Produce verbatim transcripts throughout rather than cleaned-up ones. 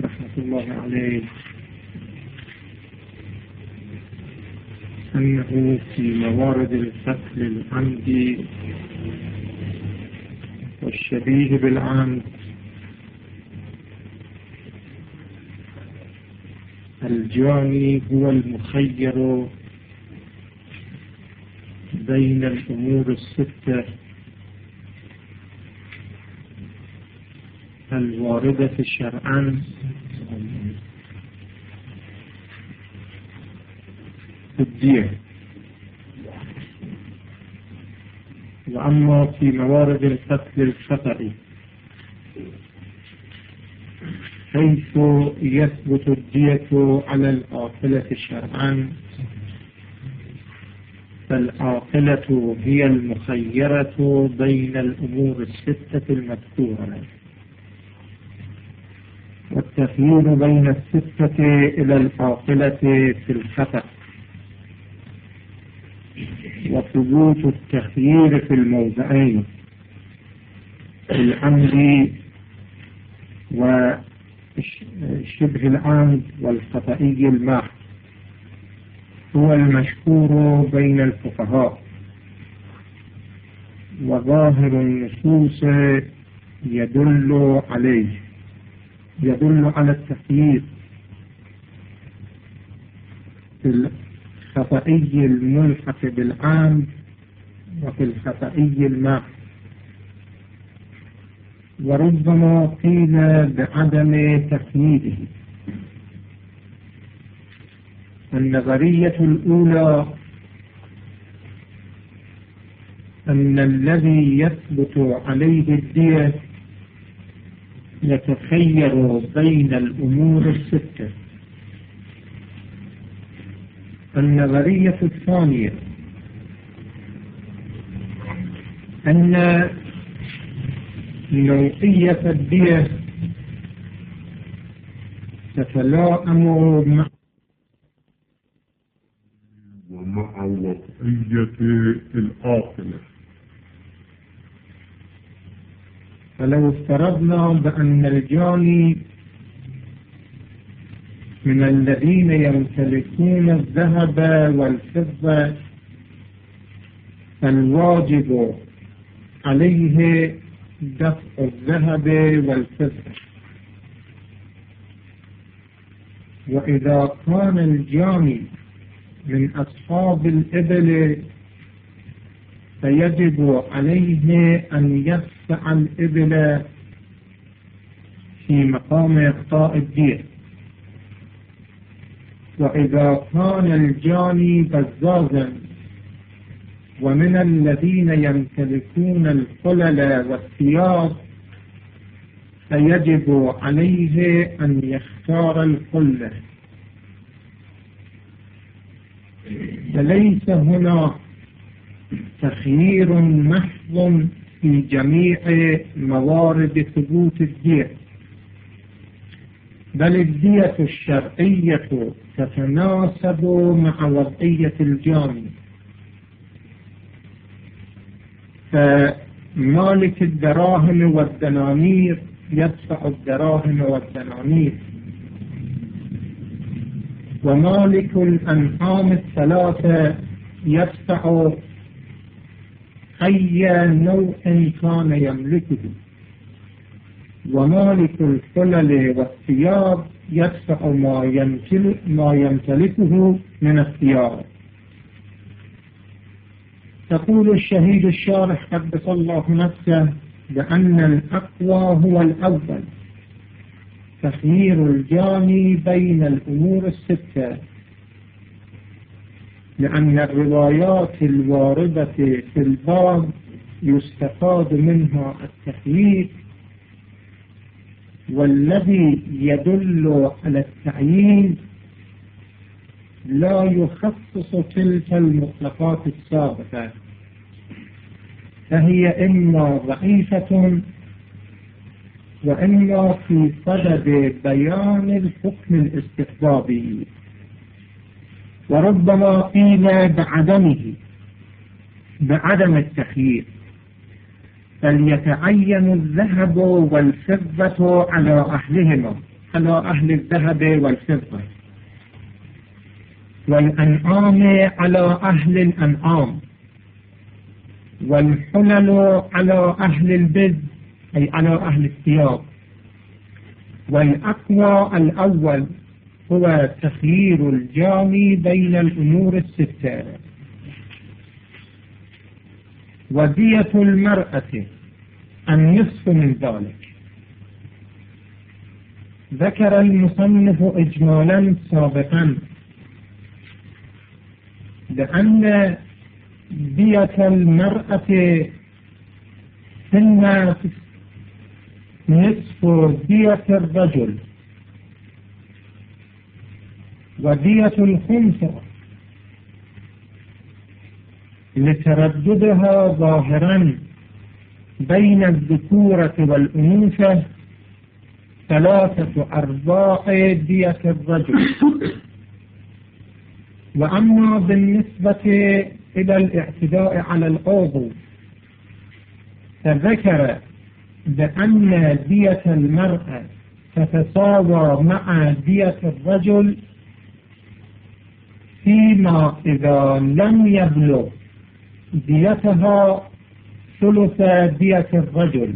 رحمة الله عليه أنه في موارد القتل العمدي والشبيه بالعمد الجاني هو المخير بين الأمور الستة الواردة شرعا في الدية. وأما في موارد القتل الخطئي حيث يثبت الدية على العاقلة شرعا فالعاقلة هي المخيرة بين الأمور الستة المذكورة، والتخيير بين الستة إلى العاقلة في الخطأ، وثبوت التخيير في الموضعين العمد وشبه العمد والخطئي الماح هو المشهور بين الفقهاء، وظاهر النصوص يدل عليه يدل على التخيير في الخطئي الملحق بالعام وفي الخطئي الماح، وربما قيل بعدم تخييره. النظرية الأولى أن الذي يثبت عليه الدية يتخير بين الأمور الستة. النظرية الثانية أن نوعية الدية تتلائم مع ومع وضعية العاقلة. فلو افترضنا بأن الجاني من الذين يمتلكون الذهب والفضة فالواجب عليه دفع الذهب والفضة، وإذا كان الجاني من أصحاب الإبل فيجب عليه أن يدفع الإبل في مقام إعطاء الدية. وإذا كان الجاني بزازا ومن الذين يمتلكون الحلل والثياب فيجب عليه أن يختار الحلة. فليس هنا تخيير محض في جميع موارد ثبوت الدية، بل الدية الشرعية تتناسب مع وضعية الجاني. فمالك الدراهم والدنانير يدفع الدراهم والدنانير، ومالك الأنعام الثلاثة يدفع أي نوع كان يملكه، ومالك الحلل والثياب يدفع ما يمتلكه من الثياب. تقول الشهيد الشارح قدس الله نفسه بأن الأقوى هو الأول، تخيير الجاني بين الأمور الستة، لأن الروايات الواردة في الباب يستفاد منها التخيير، والذي يدل على التعيين لا يخصص تلك المطلقات السابقة، فهي إما ضعيفة وإما في صدد بيان الحكم الاستحبابي، وربما قيل بعدمه بعدم التخيير، فليتعين الذهب والفضة على أهلهما على أهل الذهب والفضة، والأنعام على أهل الأنعام، والحلل على أهل البز أي على أهل الثياب. والأقوى الأول هو تخيير الجامي بين الأمور الستة. ودية المرأة النصف من ذلك. ذكر المصنف إجمالا سابقا بأن دية المرأة في الناس نصف دية الرجل، ودية الخنثى لترددها ظاهرا بين الذكورة والأنوثة ثلاثة أرباع دية الرجل. وأما بالنسبة إلى الاعتداء على العضو فذكر بأن دية المرأة تتساوى مع دية الرجل فيما إذا لم يبلغ ديتها ثلث دية الرجل،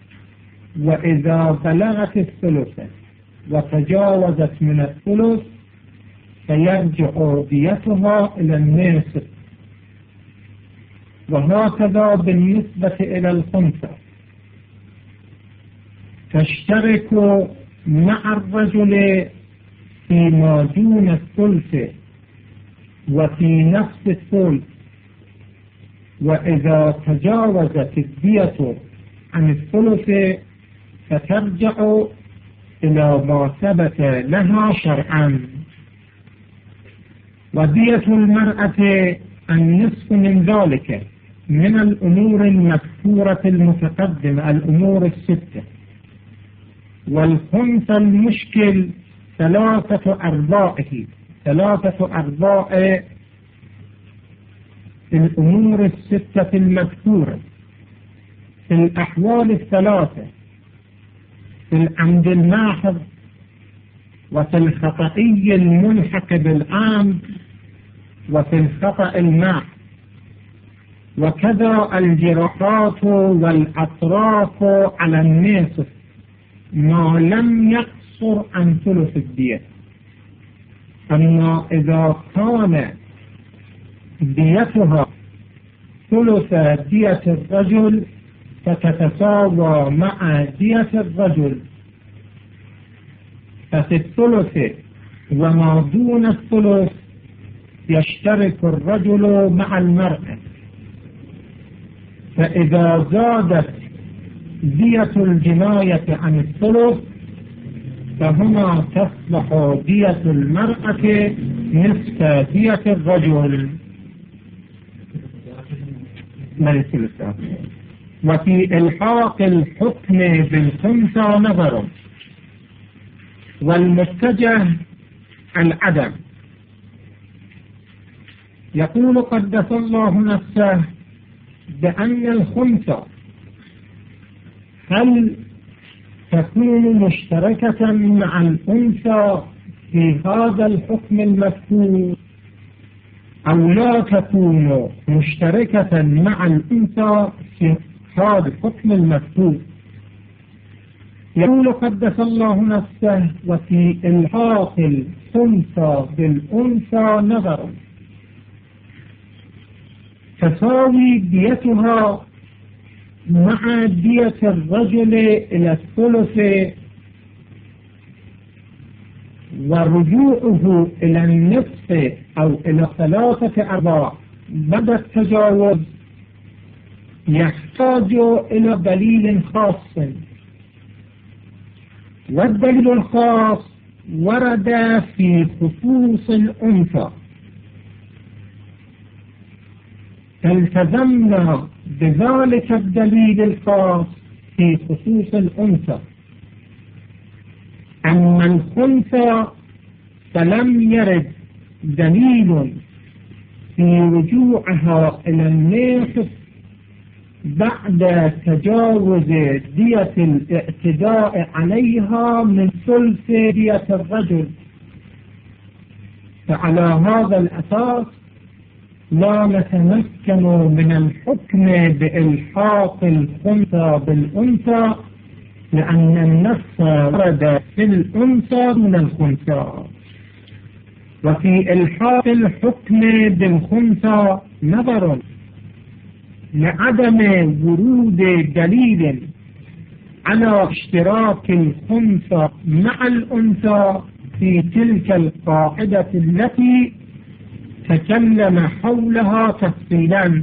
وإذا بلغت الثلث وتجاوزت من الثلث فيرجع ديتها إلى النصف. وهكذا بالنسبة إلى الخنثى تشترك مع الرجل فيما دون الثلث وفي نفس الثلث، وإذا تجاوزت الدية عن الثلث فترجع إلى ما ثبت لها شرعا. ودية المرأة النصف من ذلك من الأمور المذكورة المتقدمة الأمور الستة. والخنثى المشكل ثلاثة أرباعه ثلاثة أرباع الأمور الستة المذكورة في الأحوال الثلاثة، في العمد الماحض وفي الخطئي الملحق بالعام وفي الخطأ الماحض، وكذا الجراحات والأطراف على النصف ما لم يقصر عن ثلث الدية. أما إذا كان ديتها ثلث دية الرجل فتتساوى مع دية الرجل، ففي الثلث وما دون الثلث يشترك الرجل مع المرأة. فإذا زادت دية الجناية عن الثلث فهنا تصبح دية المرأة نصف دية الرجل من الثلث. وفي إلحاق الحكم بالخنثى نظر، والمتجه العدم. يقول قدس الله نفسه بأن الخنثى هل تكون مشتركة مع الأنثى في هذا الحكم المذكور أو لا تكون مشتركة مع الأنثى في هذا الحكم المذكور. يقول قدس الله نفسه وفي إلحاق الخنثى بالأنثى نظر، تساوي ديتها مع دية الرجل إلى الثلث، ورجوعه إلى النصف أو إلى ثلاثة أرباع بعد التجاوز يحتاج إلى دليل خاص. والدليل الخاص ورد في خصوص الأنثى، فالتزمنا بذلك الدليل الخاص في خصوص الأنثى. أما الخنثى فلم يرد دليل في رجوعها إلى النصف بعد تجاوز دية الاعتداء عليها من ثلث دية الرجل. فعلى هذا الأساس لا نتمكن من الحكم بإلحاق الخنثى بالأنثى، لأن النص ورد في الأنثى من الخنثى. وفي إلحاق الحكم بالخنثى نظر، لعدم ورود دليل على اشتراك الخنثى مع الأنثى في تلك القاعدة التي تكلم حولها تفصيلا،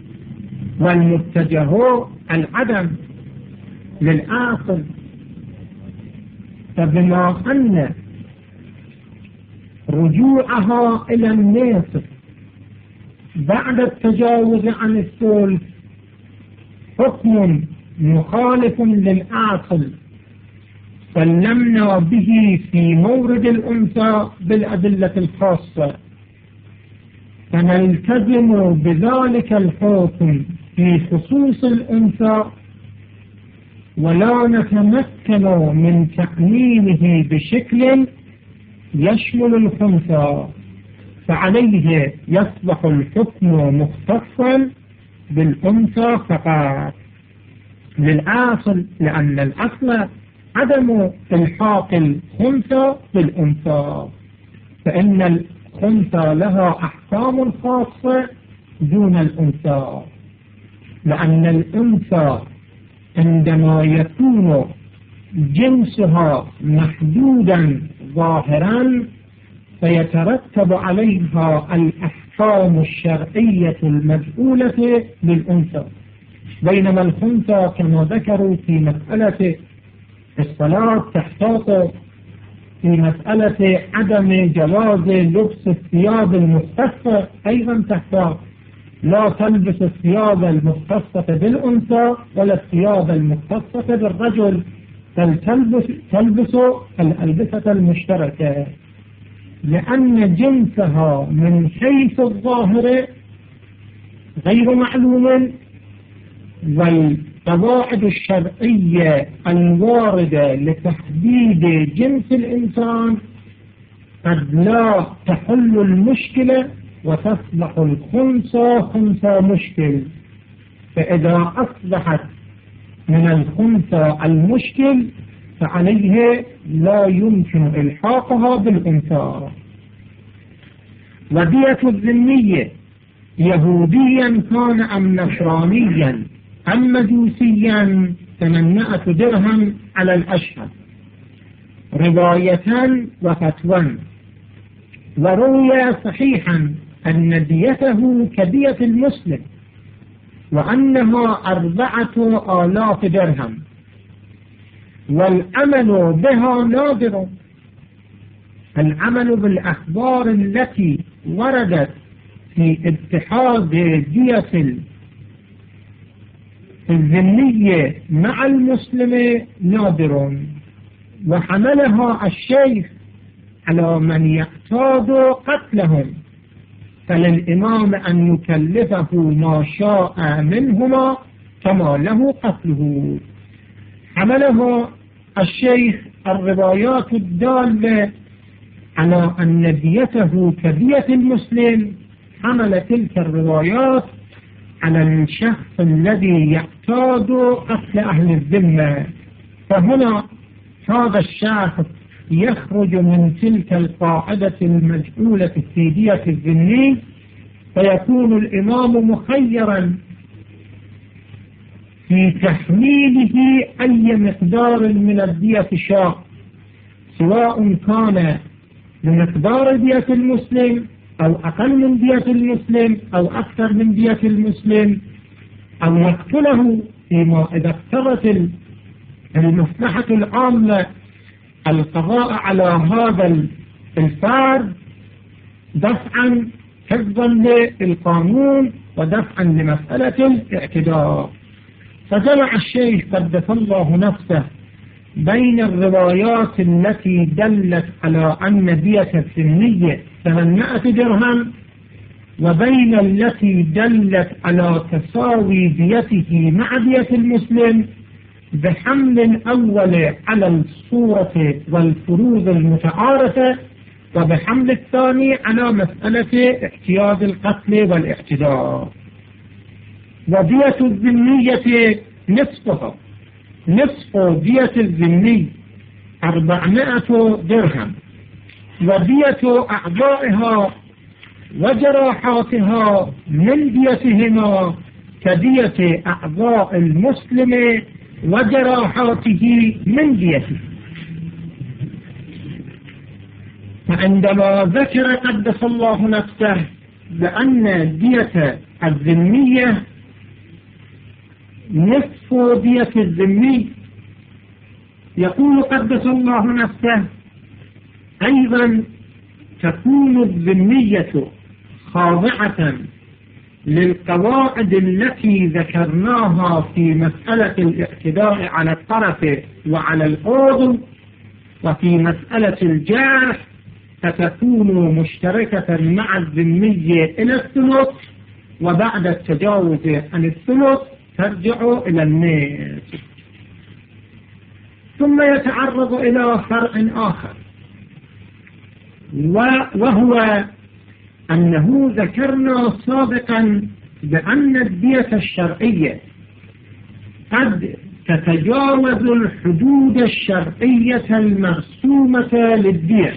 والمتجه العدم للآخر. فبما أن رجوعها إلى النصف بعد التجاوز عن الثلث حكم مخالف للعقل، سلمنا به في مورد الأنثى بالأدلة الخاصة، فنلتزم بذلك الحكم في خصوص الأنثى، ولا نتمكن من تقنينه بشكل يشمل الخنثى، فعليه يصبح الحكم مختصا بالأنثى فقط للأصل، لأن الأصل عدم إلحاق الخنثى بالأنثى، فإن الخنثى لها أحكام خاصة دون الأنثى، لأن الأنثى عندما يكون جنسها محدودا ظاهرا فيترتب عليها الأحكام الشرعية المسؤولة للأنثى، بينما الخنثى كما ذكروا في مسألة الصلاة تحتاط، في مسألة عدم جواز لبس الثياب المختصة أيضا تحتاط، لا تلبس الثياب المختصة بالأنثى ولا الثياب المختصة بالرجل، بل تلبس, تلبس الألبسة المشتركة، لأن جنسها من حيث الظاهر غير معلوم، والقواعد الشرعية الواردة لتحديد جنس الإنسان قد لا تحل المشكلة وتصبح الخنثى خنثى مشكل، فإذا أصبحت من الخنثى المشكل فعليه لا يمكن إلحاقها بالأنثى. ودية الذمية يهوديا كان أم نصرانيا أم مجوسيا ثمانمائة درهم على الأشهر رواية وفتوى. وروي صحيحا أن ديته كدية المسلم، وأنها أربعة آلاف درهم، والعمل بها نادر. العمل بالأخبار التي وردت في اتخاذ دية الذمية مع المسلم نادر، وحملها الشيخ على من يقتاد قتلهم، فللإمام أن يكلفه ما شاء منهما كما له قتله. حمله الشيخ الروايات الدالة على أن ديته كدية المسلم، حمل تلك الروايات على الشخص الذي يقتاد قتل أهل الذمة، فهنا هذا الشخص يخرج من تلك القاعدة المجعولة في دية الذمي، فيكون الإمام مخيرا في تحميله أي مقدار من الدية شاء، سواء كان بمقدار دية المسلم أو أقل من دية المسلم أو أكثر من دية المسلم، أو يقتله فيما إذا اقتضت المصلحة العامة القضاء على هذا الفرد دفعا حفظا للقانون ودفعا لمسألة الاعتداء. فجمع الشيخ قدس الله نفسه بين الروايات التي دلت على أن دية الذمية ثمانمائة درهم، وبين التي دلت على تساوي ديته مع دية المسلم بحمل الأول على الصورة والفروض المتعارفة، وبحمل الثاني على مسألة اعتياد القتل والاعتداء. ودية الذمية نصفها، نصف دية الذمي أربعمائة درهم، ودية أعضائها وجراحاتها من ديتهما كدية أعضاء المسلم وجراحاته من ديته. فعندما ذكر قدس الله نفسه بأن دية الذمية نصف دية الذمي، يقول قدس الله نفسه أيضا تكون الذمية خاضعة للقواعد التي ذكرناها في مسألة الاعتداء على الطرف وعلى العضو، وفي مسألة الجرح فتكون مشتركة مع الذمي إلى الثلث، وبعد التجاوز عن الثلث ترجع إلى النصف. ثم يتعرض إلى فرع آخر، وهو أنه ذكرنا سابقا بأن الدية الشرعية قد تتجاوز الحدود الشرعية المرسومة للدية،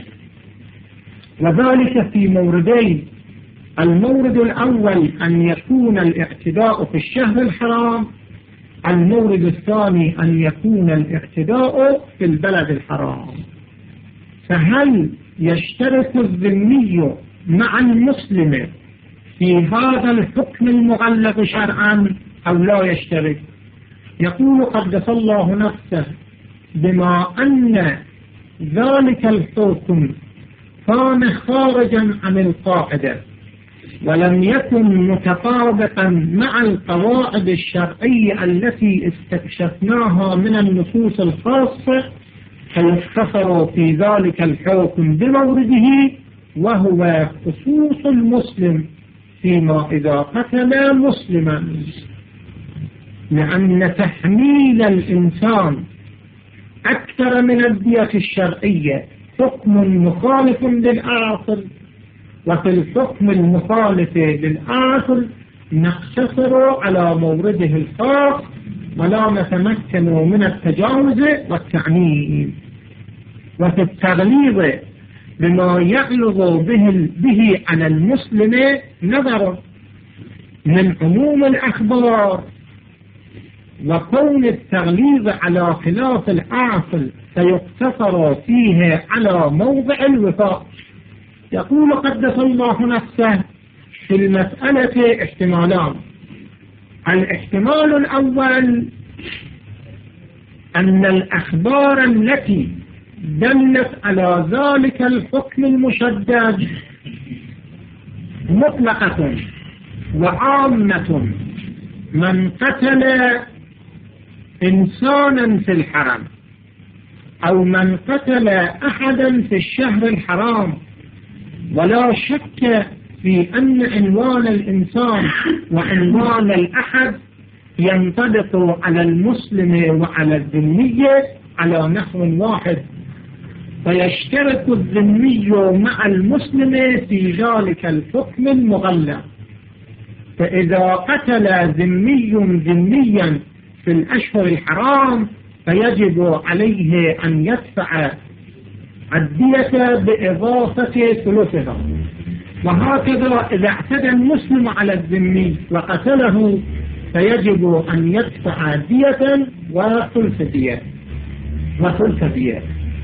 وذلك في موردين: المورد الأول أن يكون الاعتداء في الشهر الحرام، المورد الثاني أن يكون الاعتداء في البلد الحرام. فهل يشترك الذمي مع المسلم في هذا الحكم المغلظ شرعا أو لا يشترك؟ يقول قدس الله نفسه بما أن ذلك الحكم كان خارجا عن القاعدة ولم يكن متطابقا مع القواعد الشرعية التي استكشفناها من النصوص الخاصة، فيختصر في ذلك الحكم بمورده، وهو خصوص المسلم فيما إذا قتل مسلما، لأن تحميل الإنسان أكثر من الدية الشرعية حكم مخالف للأصل، وفي الحكم المخالف للأصل نقتصر على مورده الخاص ولا نتمكن من التجاوز والتعميم. وفي التغليظ بما يغلظ به, به على المسلم نظر من عموم الأخبار، وكون التغليظ على خلاف الأصل فيقتصر فيه على موضع الوفاء. يقول قدس الله نفسه في المسألة احتمالان: الاحتمال الأول أن الأخبار التي دلت على ذلك الحكم المشدد مطلقة وعامة: من قتل إنسانا في الحرم، أو من قتل أحدا في الشهر الحرام، ولا شك في أن عنوان الإنسان وعنوان الأحد ينطبق على المسلم وعلى الذمي على نحو واحد، فيشترك الذمي مع المسلم في ذلك الحكم المغلظ. فإذا قتل ذمي ذميا في الأشهر الحرام فيجب عليه أن يدفع الدية بإضافة ثلثها، وهكذا إذا اعتدى المسلم على الذمي وقتله فيجب أن يدفع دية وثلث دية وثلث دية.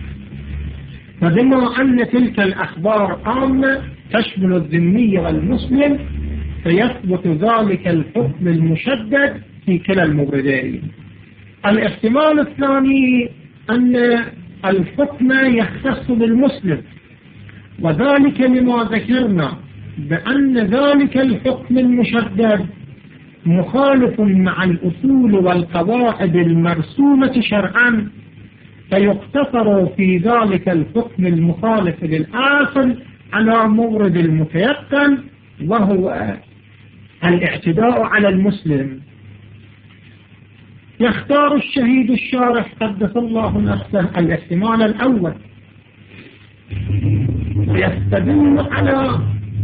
فبما أن تلك الأخبار عامة تشمل الذمي والمسلم فيثبت ذلك الحكم المشدد في كلا الموردين. الاحتمال الثاني أن الحكم يختص بالمسلم، وذلك لما ذكرنا بأن ذلك الحكم المشدد مخالف مع الأصول والقواعد المرسومة شرعا، فيقتصر في ذلك الحكم المخالف للأصل على مورد المتيقن وهو الاعتداء على المسلم، يختار الشهيد الشارح قدس الله نفسه الاحتمال الأول، ويستدل على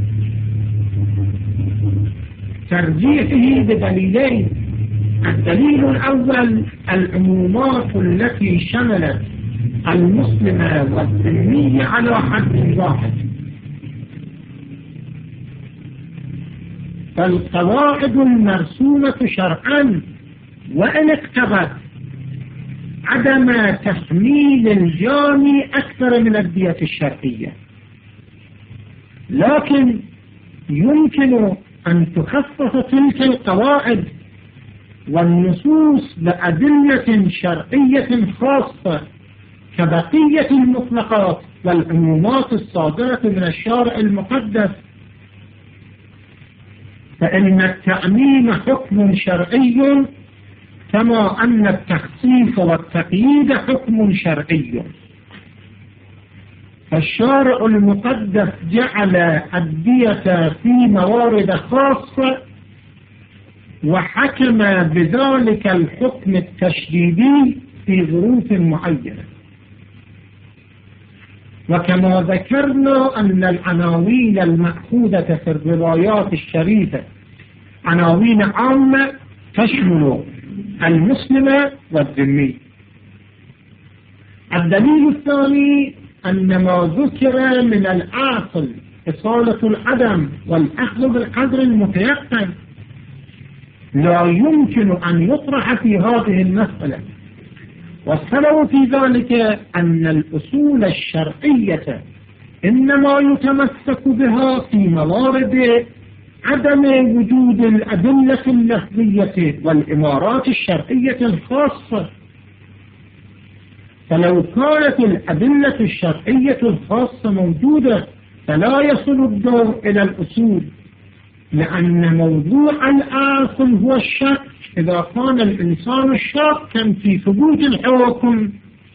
ترجيحه بدليلين. الدليل الأول العمومات التي شملت المسلم والذمي على حد واحد، فالقواعد المرسومة شرعا وإن اقتضت عدم تحميل الجاني أكثر من الدية الشرعية، لكن يمكن أن تخصص تلك القواعد والنصوص بأدلة شرعية خاصة كبقية المطلقات والعمومات الصادرة من الشارع المقدس، فإن التعميم حكم شرعي كما أن التخصيص والتقييد حكم شرعي. فالشارع المقدس جعل الدية في موارد خاصة وحكم بذلك الحكم التشديدي في ظروف معينة. وكما ذكرنا أن العناوين المأخوذة في الروايات الشريفة عناوين عامة تشمل المسلم والذمي. الدليل الثاني أن ما ذكر من العاقل إصالة العدم والأخذ بالقدر المتيقن لا يمكن أن يطرح في هذه المسألة، والسبب في ذلك أن الأصول الشرعية إنما يتمسك بها في موارد عدم وجود الأدلة اللفظية والإمارات الشرعية الخاصة. فلو كانت الأدلة الشرعية الخاصة موجودة فلا يصل الدور إلى الأصول، لأن موضوع الآخر هو الشك. إذا كان الإنسان شاكا في ثبوت الحكم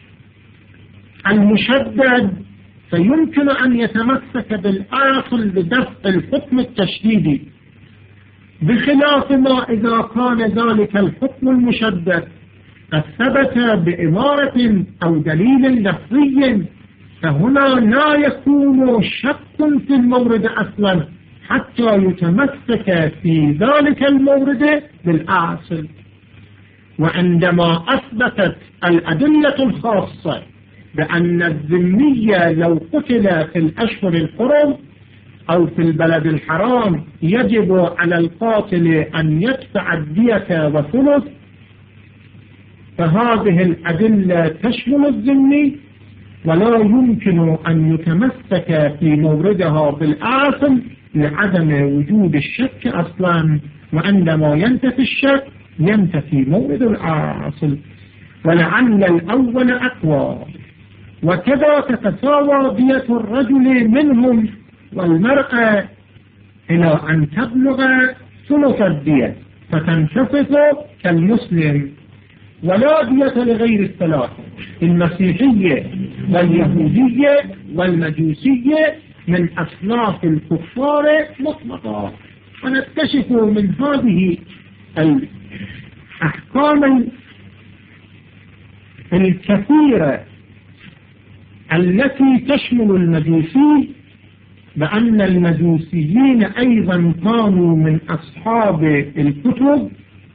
المشدد فيمكن أن يتمسك بالآخر لدفع الحكم التشديدي، بخلاف ما إذا كان ذلك الحكم المشدد قد ثبت بإمارة أو دليل لفظي، فهنا لا يكون شك في المورد أصلا حتى يتمسك في ذلك المورد بالأصل. وعندما أثبتت الأدلة الخاصة بأن الذمية لو قتل في الأشهر الحرم أو في البلد الحرام يجب على القاتل أن يدفع الدية وثلث، فهذه الأدلة تشمل الذمي ولا يمكن أن يتمسك في موردها بالآثم لعدم وجود الشك أصلا، وعندما ينتفي الشك ينتفي مورد الأصل. ولعل الأول أقوى، وكذا تتساوى دية الرجل منهم والمرأة إلى أن تبلغ ثلث الدية فتنتفض كالمسلم، ولا دية لغير الثلاثة المسيحية واليهودية والمجوسية من أصناف الكفار مطلقا. ونكتشف من هذه الأحكام الكثيرة التي تشمل المجوسي بأن المجوسيين أيضا كانوا من أصحاب الكتب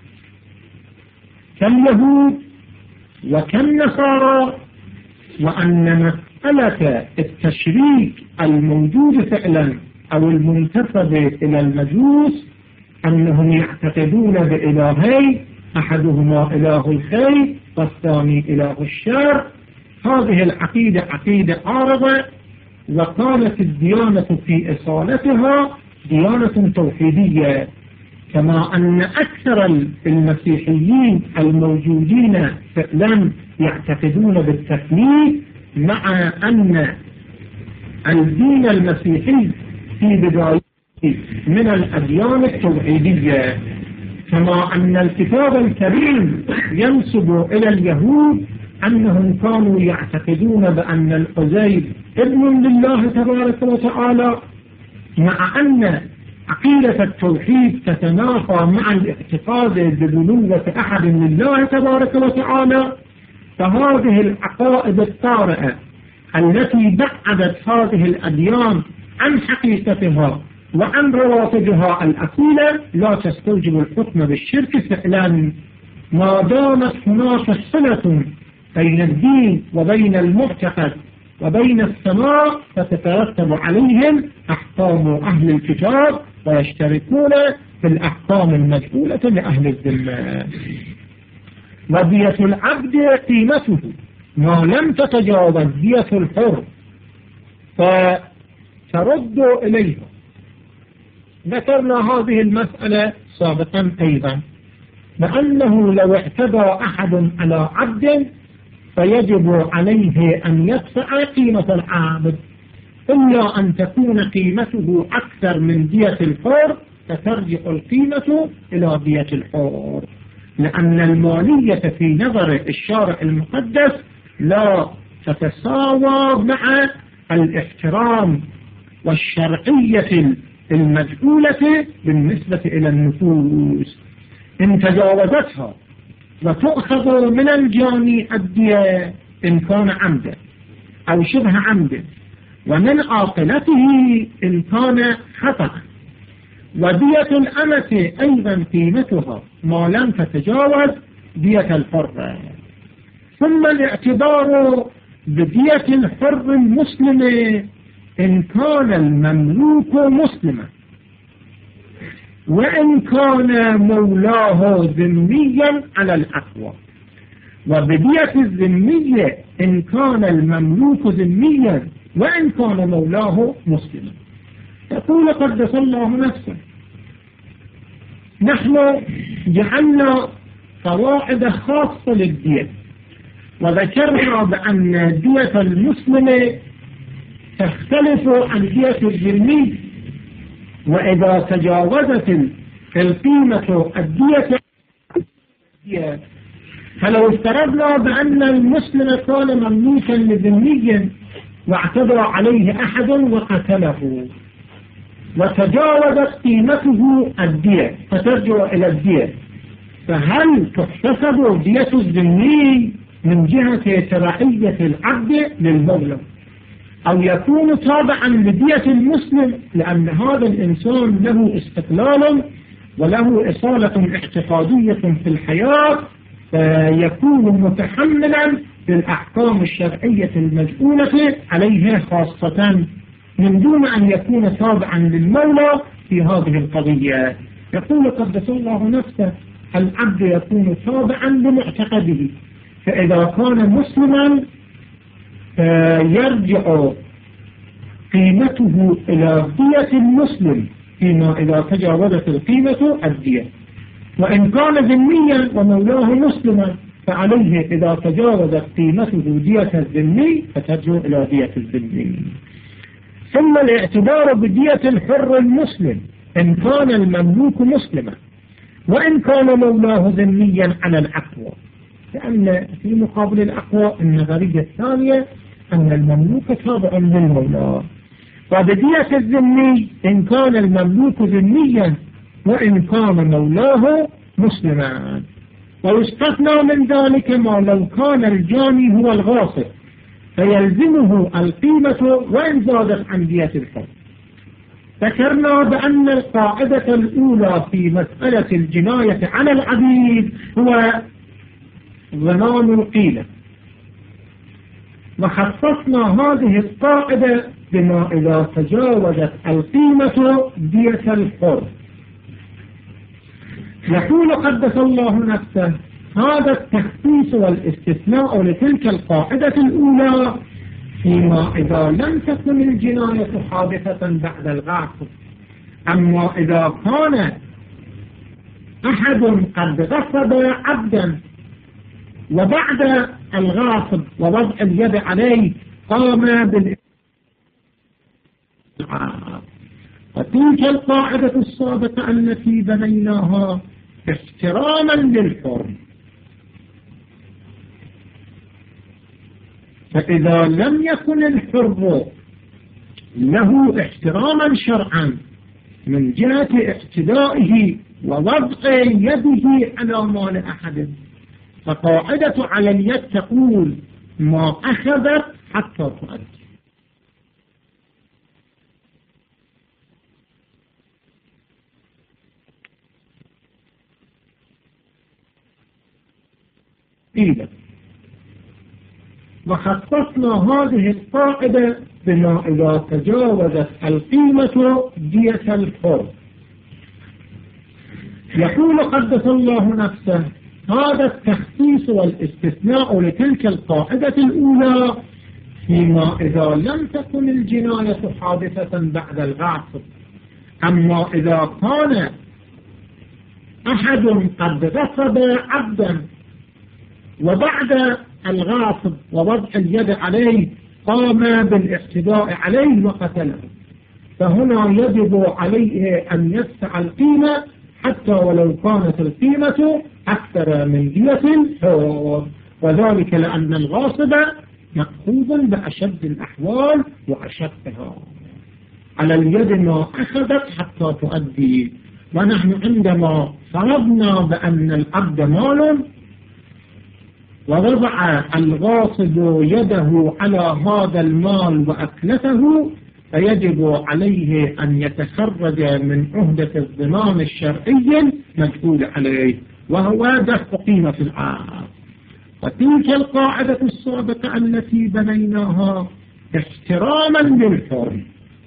كاليهود وكالنصارى، وأن مسألة التشريك الموجود فعلا أو المنتسب إلى المجوس أنهم يعتقدون بإلهين، أحدهما إله الخير والثاني إله الشر. هذه العقيدة عقيدة عارضة، وكانت الديانة في إصالتها ديانة توحيدية، كما أن أكثر المسيحيين الموجودين فعلا يعتقدون بالتثليث، مع أن الدين المسيحي في بدايته من الأديان التوحيدية، كما أن الكتاب الكريم ينسب إلى اليهود أنهم كانوا يعتقدون بأن العزير ابن لله تبارك وتعالى، مع أن عقيدة التوحيد تتنافى مع الاعتقاد ببنوة أحد لله تبارك وتعالى، فهذه العقائد الطارئة التي بعدت هذه الأديان عن حقيقتها وعن روافدها الأصيلة لا تستوجب الحكم بالشرك فعلا، ما دامت هناك صلة بين الدين وبين المعتقد وبين السماء فتترتب عليهم أحكام أهل الكتاب ويشتركون في الأحكام المجهولة لأهل الذمة. ودية العبد قيمته ما لم تتجاوز دية الحر فترد إليها. ذكرنا هذه المسألة سابقا أيضا، لأنه لو اعتدى أحد على عبد فيجب عليه أن يدفع قيمة العابد، إلا أن تكون قيمته أكثر من دية الحر فترجع القيمة إلى دية الحر، لأن المالية في نظر الشارع المقدس لا تتساوى مع الاحترام والشرعية المجهولة بالنسبة إلى النفوس. إن تجاوزتها وتؤخذ من الجاني الدية إن كان عمدا أو شبه عمدا، ومن عاقلته إن كان خطأ. ودية الأمة أيضا قيمتها ما لم تتجاوز دية الحر. ثم الاعتبار بدية الحر المسلم إن كان المملوك مسلما، وإن كان مولاه ذميا على الأقوى، وبدية الذمية إن كان المملوك ذميا وإن كان مولاه مسلما. يقول قدس الله نفسه: نحن جعلنا قواعد خاصة للدية، وذكرنا بأن دية المسلم تختلف عن دية الذمي، وإذا تجاوزت القيمة الدية، فلو افترضنا بأن المسلم كان مملوكا لذمي واعتدى عليه أحد وقتله وتجاوزت قيمته الدية فترجع إلى الدية، فهل تحتسب دية الذمي من جهة تبعية العبد للمولى، أو يكون تابعا لدية المسلم لأن هذا الإنسان له استقلال وله إصالة اعتقادية في الحياة، فيكون متحملا للأحكام الشرعية المجهولة عليه خاصة من دون أن يكون تابعا للمولى في هذه القضية. يقول قدس الله نفسه: العبد يكون تابعا لمعتقده، فإذا كان مسلما يرجع قيمته إلى دية المسلم فيما إذا تجاوزت القيمة الدية، وإن كان ذميا ومولاه مسلما فعليه إذا تجاوزت قيمته دية الذمي فترجع إلى دية الذمي. ثم الاعتبار بدية الحر المسلم إن كان المملوك مسلما وإن كان مولاه ذميا على الأقوى، لأن في مقابل الأقوى النظرية الثانية أن المملوك تابع للمولى. وبدية الذمي إن كان المملوك ذميا وإن كان مولاه مسلما. ويستثنى من ذلك ما لو كان الجاني هو الغاصب فيلزمه القيمة وإن زادت عن دية الحر. ذكرنا بأن القاعدة الأولى في مسألة الجناية على العبيد هو ضمان القيمة، وخصصنا هذه القاعدة بما إذا تجاوزت القيمة دية الحر. يقول قدس الله نفسه: هذا التخصيص والاستثناء لتلك القاعدة الأولى فيما إذا لم تكن الجناية حادثة بعد الغاصب. أما إذا كان أحد قد غصب عبدا وبعد الغاصب ووضع اليد عليه قام بالإسلام، وتلك القاعدة السابقة التي بنيناها احتراما للحر. فإذا لم يكن الحر له احتراما شرعا من جهة اعتدائه ووضع يده على مال أحد، فقاعدة على اليد تقول ما أخذت حتى تؤدي. إذا وخصصنا هذه القاعدة بما إذا تجاوزت القيمة دية الحر. يقول قدس الله نفسه هذا التخصيص والاستثناء لتلك القاعدة الأولى فيما إذا لم تكن الجناية حادثة بعد الغاصب. أما إذا كان أحد قد غصب عبدا وبعد الغاصب ووضع اليد عليه قام بالاعتداء عليه وقتله، فهنا يجب عليه أن يدفع القيمة حتى ولو كانت القيمة أكثر من دية الحر، وذلك لأن الغاصب مأخوذ بأشد الأحوال وأشدها. على اليد ما أخذت حتى تؤدي. ونحن عندما فرضنا بأن العبد مال ووضع الغاصب يده على هذا المال وأكلته، فيجب عليه أن يتخرج من عهدة الضمان الشرعي المجهول عليه، وهو دفع قيمة العام. وتلك القاعدة السابقة التي بنيناها احتراما للحر،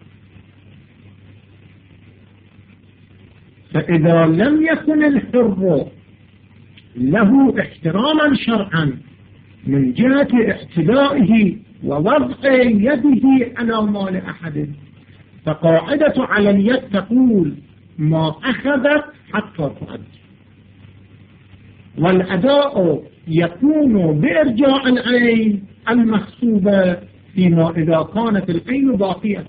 فإذا لم يكن الحر له احتراما شرعا من جهة اعتدائه ووضع يده على مال أحد، فقاعدة على اليد تقول ما أخذت حتى تؤدي. والأداء يكون بإرجاع العين المغصوبة فيما إذا كانت العين باقية،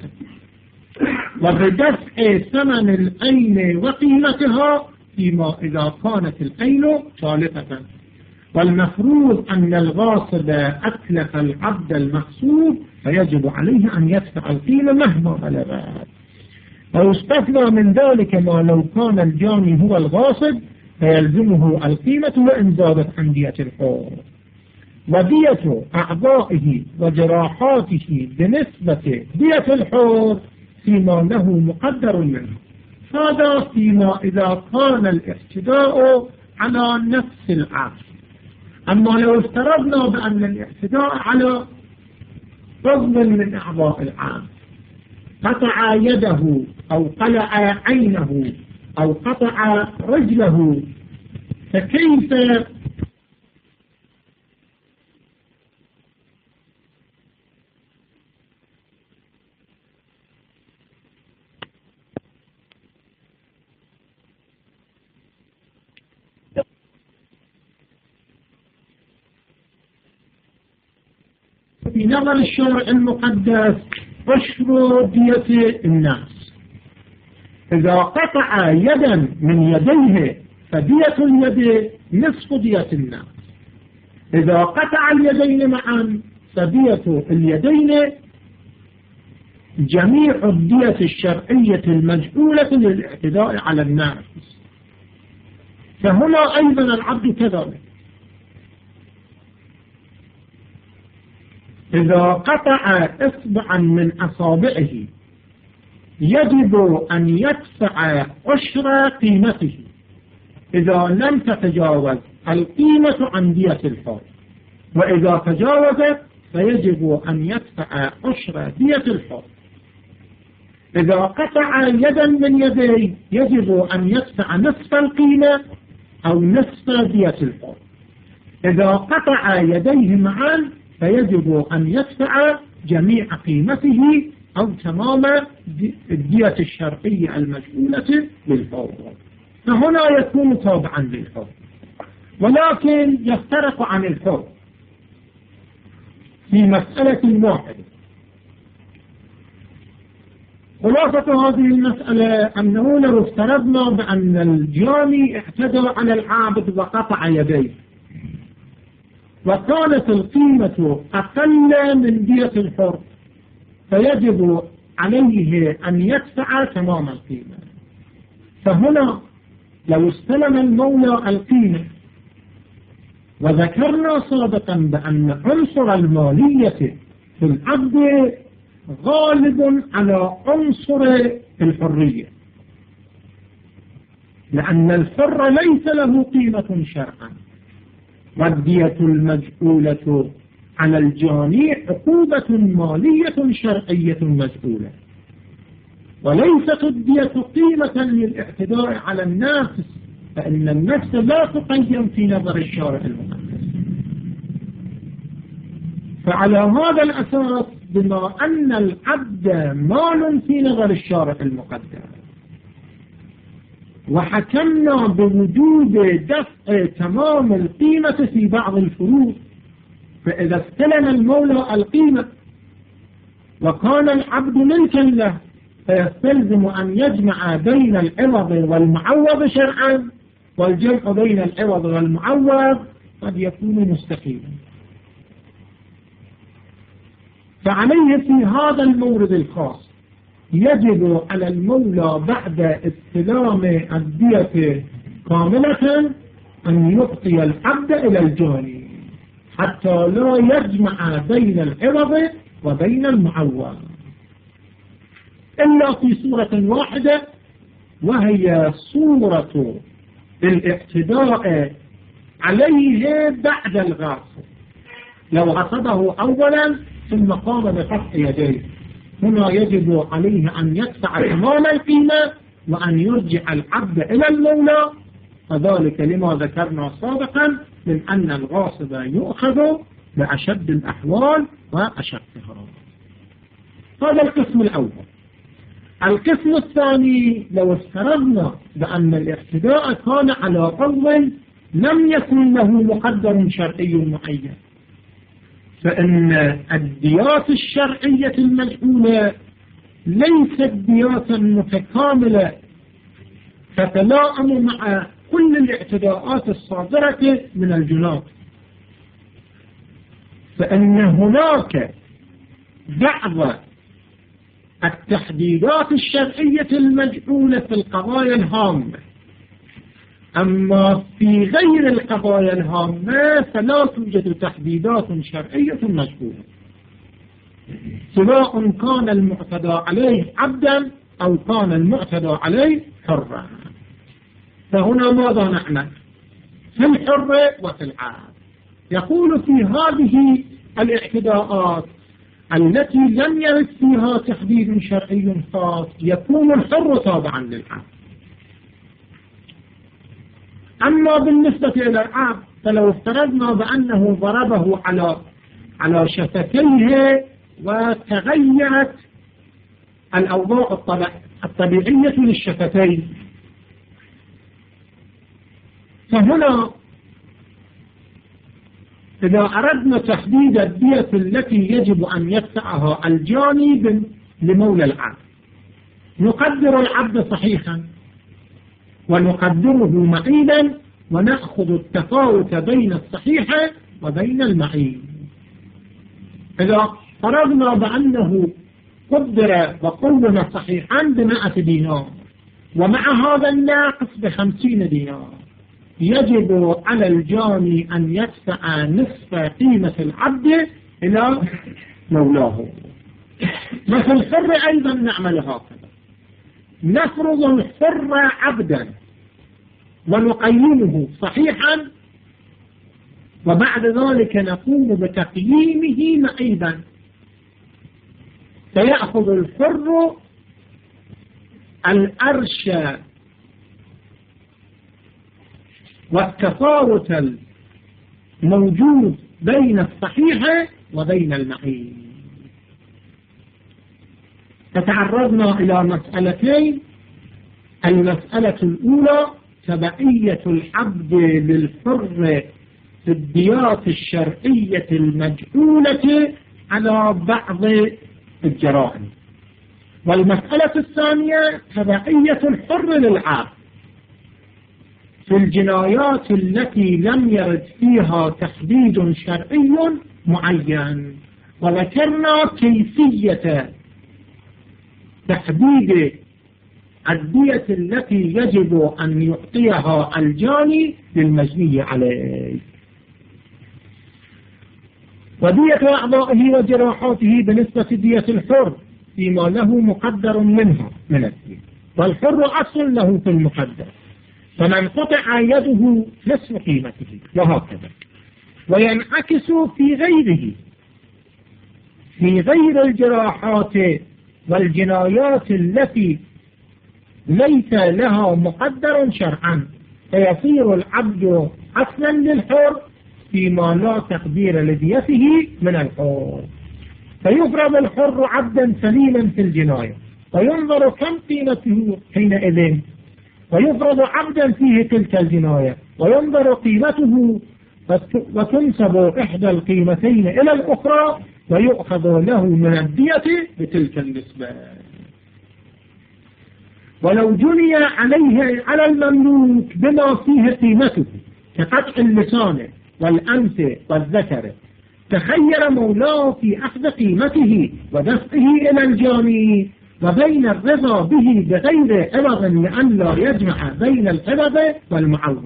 وبدفع ثمن العين وقيمتها فيما إذا كانت العين سالفة. والمفروض أن الغاصب أتلف العبد المغصوب، فيجب عليه أن يدفع القيمة مهما بلغت. ويستثنى من ذلك ما لو كان الجاني هو الغاصب فيلزمه القيمة وإن زادت عن دية الحر. ودية أعضائه وجراحاته بنسبة دية الحر فيما له مقدر منه. هذا فيما إذا كان الاعتداء على نفس العبد. أما لو افترضنا بأن الاعتداء على عضو من أعضاء العام، قطع يده أو قلع عينه أو قطع رجله، فكيف في نظر الشرع المقدس عشر دية الناس؟ إذا قطع يدا من يديه فدية اليد نصف دية الناس. إذا قطع اليدين معا فدية اليدين جميع الدية الشرعية المجهولة للاعتداء على الناس. فهنا أيضا العبد كذلك، إذا قطع إصبعا من أصابعه يجب أن يدفع عشر قيمته إذا لم تتجاوز القيمة عن دية الحر، وإذا تجاوزت فيجب أن يدفع عشر دية الحر. إذا قطع يدا من يديه يجب أن يدفع نصف القيمة أو نصف دية الحر. إذا قطع يديه معا فيجب أن يدفع جميع قيمته أو تمام الدية الشرعية المجهولة للحر. فهنا يكون تابعا للحر، ولكن يفترق عن الحر في مسألة واحدة. خلاصة هذه المسألة أنه لو افترضنا بأن الجاني اعتدى على العابد وقطع يديه، وكانت القيمة أقل من دية الحر، فيجب عليه أن يدفع تمام القيمة. فهنا لو استلم المولى القيمة، وذكرنا سابقا بأن عنصر المالية في العبد غالب على عنصر الحرية، لأن الحر ليس له قيمة شرعا، والدية المجعولة على الجاني عقوبة مالية شرعية مجعولة، وليست الدية قيمة للاعتداء على النفس، فإن النفس لا تقيم في نظر الشارع المقدس. فعلى هذا الأساس بما أن العبد مال في نظر الشارع المقدس، وحكمنا بوجود دفع تمام القيمة في بعض الفروض، فإذا استلم المولى القيمة وكان العبد ملكا له فيستلزم أن يجمع بين العوض والمعوض شرعا، والجمع بين العوض والمعوض قد يكون مستحيلا. فعليه في هذا المورد الخاص يجب على المولى بعد استلام الدية كاملة أن يعطي العبد إلى الجاني حتى لا يجمع بين العوض وبين المعوض، إلا في صورة واحدة، وهي صورة الاعتداء عليه بعد الغاصب. لو غصبه أولا ثم قام بفتح يديه، هنا يجب عليه أن يدفع تمام القيمة وأن يرجع العبد إلى المولى، فذلك لما ذكرنا سابقا من أن الغاصب يؤخذ بأشد الأحوال وأشدها. هذا القسم الأول. القسم الثاني، لو افترضنا بأن الاعتداء كان على قوم لم يكن له مقدر شرعي معين، فإن الديات الشرعية المجعولة ليست ديات متكاملة تتلائم مع كل الاعتداءات الصادرة من الجنات، فإن هناك بعض التحديدات الشرعية المجعولة في القضايا الهامة، أما في غير القضايا الهامة فلا توجد تحديدات شرعية مجعولة، سواء كان المعتدى عليه عبدا أو كان المعتدى عليه حرا. فهنا ماذا نعمل في الحر وفي العبد؟ يقول في هذه الاعتداءات التي لم يرد فيها تحديد شرعي خاص يكون الحر تابعا للعبد. أما بالنسبة إلى العبد فلو افترضنا بأنه ضربه على على شفتيه وتغيرت الأوضاع الطبيعية للشفتين، فهنا إذا أردنا تحديد الدية التي يجب أن يدفعها الجاني لمولى العبد، نقدر العبد صحيحا ونقدره معينا، ونأخذ التفاوت بين الصحيح وبين المعين. إذا فرضنا بأنه قدر وقوم صحيحا بمائة دينار، ومع هذا الناقص بخمسين دينار، يجب على الجاني أن يدفع نصف قيمة العبد إلى مولاه. مثل الحر أيضا نعمل هكذا، نفرض الحر عبدا ونقيمه صحيحا، وبعد ذلك نقوم بتقييمه معيبا، فيأخذ الحر الأرش والتفاوت الموجود بين الصحيح وبين المعين. فتعرضنا إلى مسألتين. المسألة الأولى تبعية العبد للحر في الديات الشرعية المجعولة على بعض الجرائم، والمسألة الثانية تبعية الحر للعبد في الجنايات التي لم يرد فيها تحديد شرعي معين، وذكرنا كيفية تحديد الدية التي يجب أن يعطيها الجاني للمجني عليه. ودية أعضائه وجراحاته بنسبة دية الحر فيما له مقدر منها من الدين، والحر أصل له في المقدر، فمن قطع يده نصف قيمته وهكذا. وينعكس في غيره، في غير الجراحات والجنايات التي ليس لها مقدر شرعا، فيصير العبد أصلا للحر فيما لا تقدير لديته من الحر، فيفرض الحر عبدا سليما في الجناية وينظر كم قيمته حينئذ، ويفرض عبدا فيه تلك الجناية وينظر قيمته، وتنسب إحدى القيمتين إلى الأخرى ويؤخذ له من الدية بتلك النسبة. ولو جني عليه على المملوك بما فيه قيمته كقطع اللسان والأنف والذكر، تخير مولاه في أخذ قيمته ودفعه إلى الجاني، وبين الرضا به بغير عوض لأن لا يجمع بين العوض والمعوض.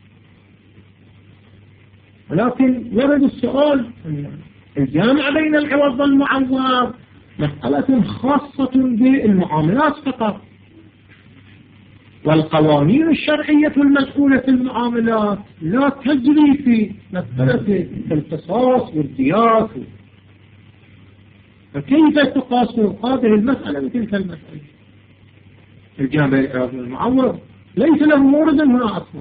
ولكن يرد السؤال: الجامع بين العوض والمعوض مسألة خاصة بالمعاملات فقط، والقوانين الشرعية المسؤولة في المعاملات لا تجري في مسألة القصاص والديات. فكيف تقاس هذه المسألة بتلك المسألة؟ الجامع بين العوض والمعوض ليس له مورد هنا أصلا.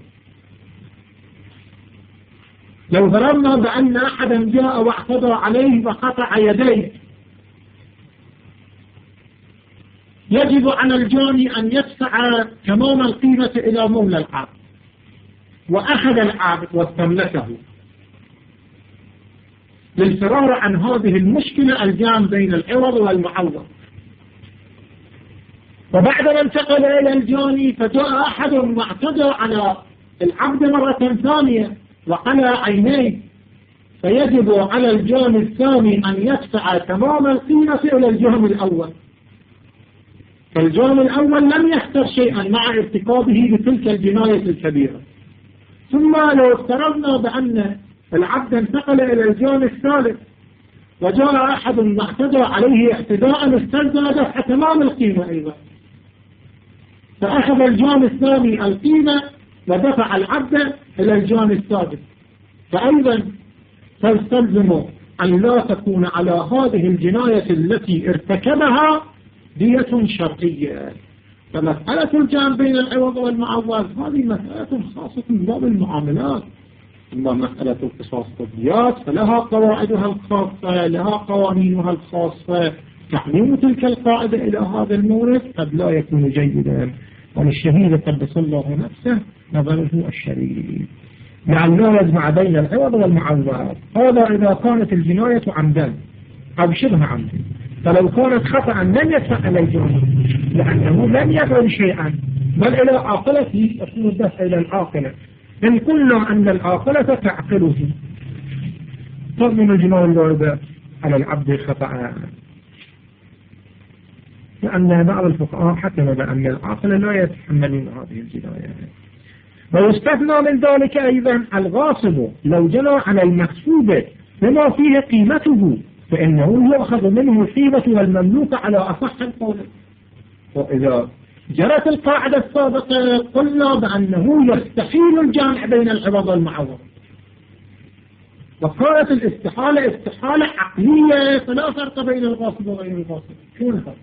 لو ضربنا بأن أحدا جاء واعتدى عليه وقطع يديه، يجب على الجاني أن يدفع تمام القيمة إلى مولى العبد، وأخذ العبد واستملكه للفرار عن هذه المشكلة الجام بين العوض والمعوض. وبعدما انتقل إلى الجاني فجاء أحد واعتدى على العبد مرة ثانية وقلع عينيه، فيجب على الجاني الثاني أن يدفع تمام القيمة إلى الجاني الأول. فالجاني الأول لم يخسر شيئا مع ارتكابه بتلك الجناية الكبيرة. ثم لو افترضنا بأن العبد انتقل إلى الجاني الثالث وجاء أحد واعتدى عليه اعتداء استلزم دفع تمام القيمة أيضا، فأخذ الجاني الثاني القيمة ودفع العبد إلى الجاني الثالث، فأيضا تستلزم أن لا تكون على هذه الجناية التي ارتكبها دية شرطية. فمسألة الجام بين العوض والمعوض هذه مسألة خاصة من باب المعاملات. أما مسألة القصاص والديات فلها قواعدها الخاصة، لها قوانينها الخاصة، تحميل تلك القاعدة إلى هذا المورد قد لا يكون جيدا، وللشهيد قدس الله نفسه نظره الشريف، لأن لا يجمع بين العوض والمعوض. هذا إذا كانت الجناية عمدا أو شبه عمدا. فلو كانت خطأ لم يدفع إلى الجاني لأنه لم يفعل شيئا، بل إلى عاقلته يكون الدفع إلى العاقلة، إن قلنا أن العاقلة تعقله تضمن الجناية الواردة على العبد خطأ، لأن بعض الفقهاء حكم بأن العاقلة لا يتحملون هذه الجناية. ويستثنى من ذلك أيضا الغاصب لو جنى على المغصوب بما فيه قيمته فإنه يأخذ منه القيمة والمملوك على أصح القول. وإذا جرت القاعدة السابقة قلنا بأنه يستحيل الجامع بين العوض والمعوض، وكانت الاستحالة استحالة عقلية، فلا فرق بين الغاصب وغير الغاصب. شو الفرق؟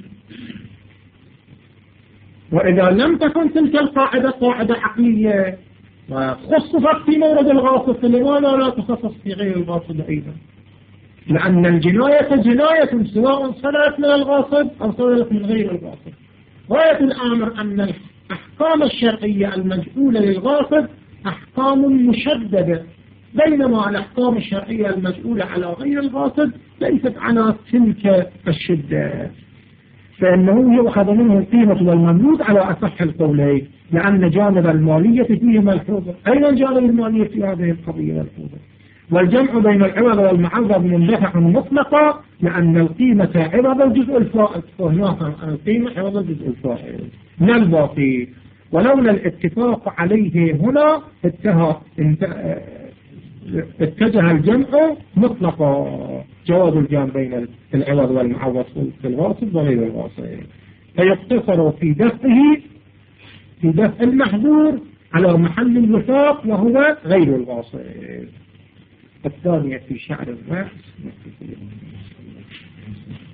وإذا لم تكن تلك القاعدة قاعدة عقلية وخصصت في مورد الغاصب فلماذا لا تخصص في غير الغاصب أيضا؟ لأن الجناية جناية سواء صدرت من الغاصب أو صدرت من غير الغاصب. غاية الأمر أن الأحكام الشرعية المجعولة للغاصب أحكام مشددة، بينما الأحكام الشرعية المجعولة على غير الغاصب ليست على تلك الشدة، فإنه يؤخذ منه القيمة والمملوك على أصح القولين، لأن جانب المالية فيه ملحوظة. أين الجانب المالية في هذه القضية ملحوظة؟ والجمع بين العوض والمعوض مندفع مطلقا لأن القيمة عوض الجزء الفائت، فهناك القيمة عوض الجزء الفائت من الباقي، ولولا الاتفاق عليه هنا اتجه الجمع مطلقا، جواز الجمع بين العوض والمعوض في الغاصب وغير الغاصب، فيقتصر في دفعه في دفع المحظور على محل الوفاق وهو غير الغاصب. الثانية في شعر الرأس.